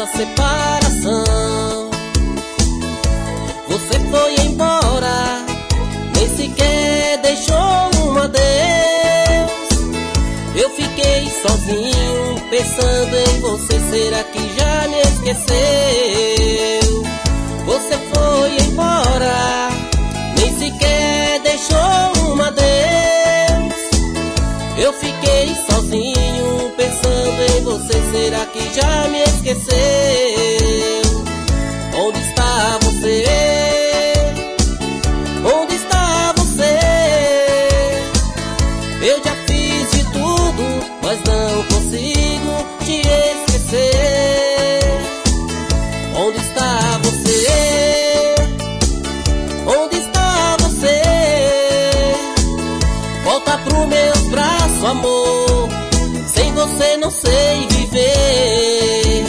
nossa separação. Você foi embora, nem sequer deixou um adeus. Eu fiquei sozinho, pensando em você. Será que já me esqueceu? Você foi embora, nem sequer deixou um adeus. Eu fiquei sozinho, pensando em você. Será que já me esqueceu? Onde está você? Onde está você? Eu já fiz de tudo, mas não consigo te esquecer. Onde está você? Onde está você? Volta pro meus braços, amor. Sem você não sei viver.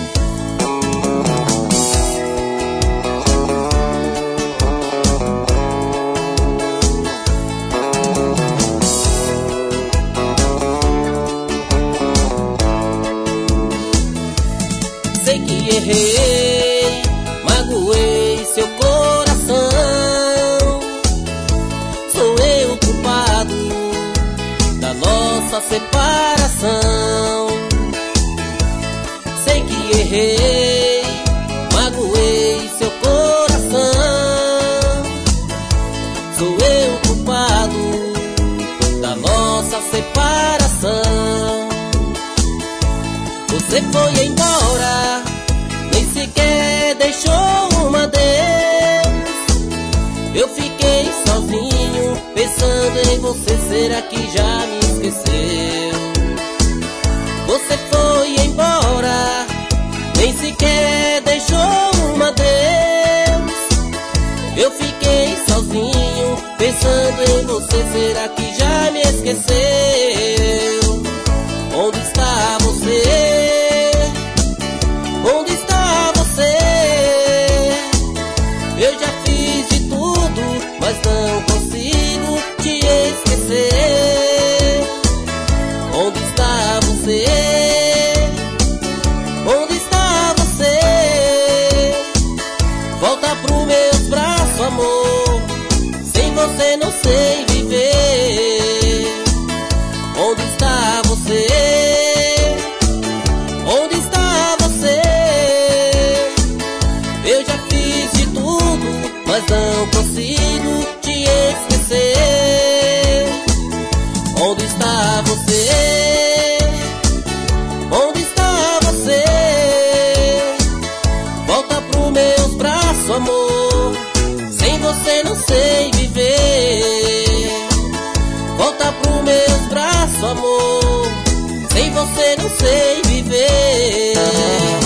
Sei que errei, magoei seu coração. Sou eu o culpado da nossa separação. Sei que errei, magoei seu coração. Sou eu o culpado da nossa separação. Você foi embora, nem sequer deixou um adeus. Eu fiquei sozinho, pensando em você. Será que já me esqueceu? Você foi embora, nem sequer deixou um adeus. Eu fiquei sozinho, pensando em você. Será que já me esqueceu? Onde está você? Onde está você? Eu já fiz de tudo, mas não consigo te esquecer. Onde está você? Onde está você? Volta pro meus braços, amor. Sem você não sei viver. Onde está você? Onde está você? Eu já fiz de tudo, mas não consigo te esquecer. Onde está você? Onde está você? Volta pro meus braços, amor. Sem você não sei viver. Volta pro meus braços, amor. Sem você não sei viver.